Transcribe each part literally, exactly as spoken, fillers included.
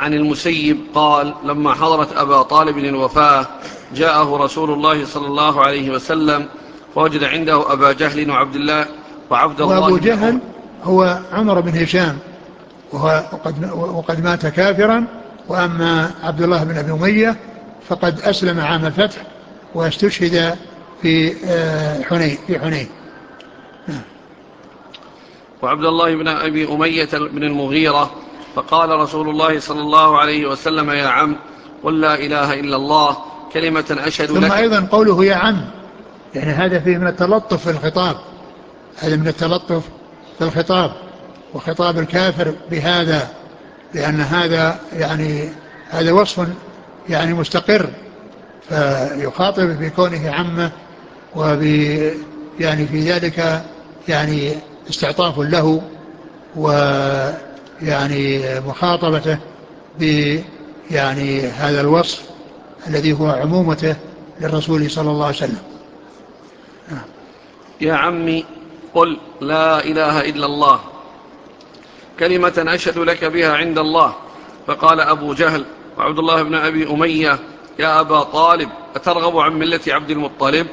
عن المسيب قال لما حضرت أبا طالب الوفاة جاءه رسول الله صلى الله عليه وسلم فوجد عنده أبا جهل وعبد الله وعبد الله وأبو بن أم. جهل هو عمر بن هشام وهو وقد, وقد مات كافرا. وأما عبد الله بن أبي أمية فقد أسلم عام الفتح واستشهد في حنين في حنين وعبد الله بن أبي أمية بن المغيرة. فقال رسول الله صلى الله عليه وسلم يا عم قل لا إله إلا الله كلمة أشهد لك. ثم أيضا قوله يا عم يعني هذا فيه من التلطف في الخطاب، هذا من التلطف في الخطاب وخطاب الكافر بهذا، لأن هذا يعني هذا وصف يعني مستقر، فيخاطب بكونه عمه وب يعني في ذلك يعني استعطاف له ويعني مخاطبته ب يعني هذا الوصف الذي هو عمومته للرسول صلى الله عليه وسلم. يا عمي قل لا إله إلا الله كلمة أشهد لك بها عند الله. فقال أبو جهل وعبد الله بن أبي أمية يا أبا طالب أترغب عن ملة عبد المطلب؟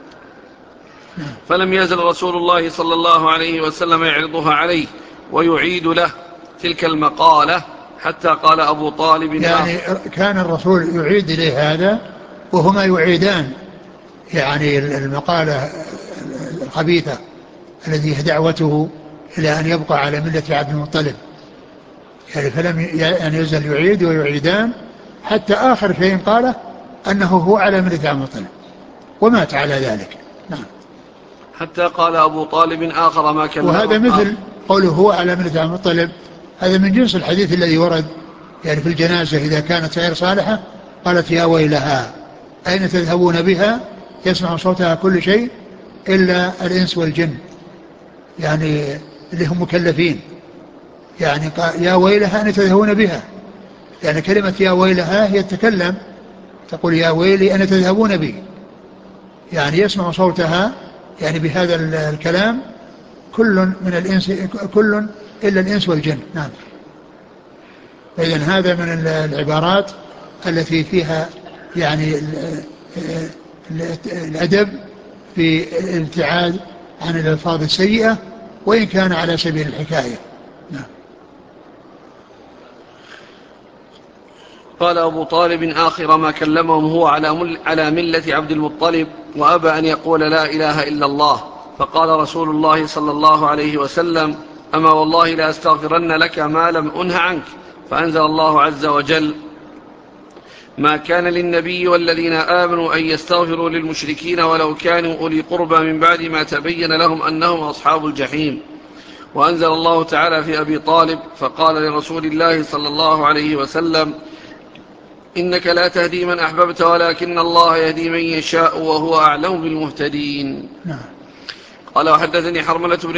فلم يزل رسول الله صلى الله عليه وسلم يعرضها عليه ويعيد له تلك المقالة حتى قال أبو طالب يعني كان الرسول يعيد إليه هذا وهما يعيدان يعني المقالة الخبيثة الذي هي دعوته إلى أن يبقى على ملة عبد المطلب، يعني فلم يعني يزل يعيد ويعيدان حتى آخر شيء قاله أنه هو على ملة عبد المطلب ومات على ذلك. نعم. حتى قال أبو طالب آخر ما كلمه. وهذا مثل قوله هو على ملة عبد المطلب، هذا من جنس الحديث الذي ورد يعني في الجنازة إذا كانت غير صالحة قالت يا ويلها أين تذهبون بها يسمع صوتها كل شيء إلا الإنس والجن، يعني اللي هم مكلفين، يعني يا ويلها أين تذهبون بها، يعني كلمة يا ويلها هي تتكلم تقول يا ويلي أين تذهبون بي، يعني يسمع صوتها يعني بهذا الكلام كل من الإنس كل إلا الإنس والجن. نعم. فإذن هذا من العبارات التي فيها يعني الأدب في الابتعاد عن الألفاظ السيئة وإن كان على سبيل الحكاية. نعم. قال أبو طالب آخر ما كلمهم هو على, على ملة عبد المطلب وأبى أن يقول لا إله إلا الله. فقال رسول الله صلى الله عليه وسلم أما والله لا أستغفرن لك ما لم أنه عنك. فأنزل الله عز وجل ما كان للنبي والذين آمنوا أن يستغفروا للمشركين ولو كانوا أولي قربى من بعد ما تبين لهم أنهم أصحاب الجحيم. وأنزل الله تعالى في أبي طالب فقال لرسول الله صلى الله عليه وسلم إنك لا تهدي من أحببت ولكن الله يهدي من يشاء وهو أعلم بالمهتدين. قال وحدثني حرملة بن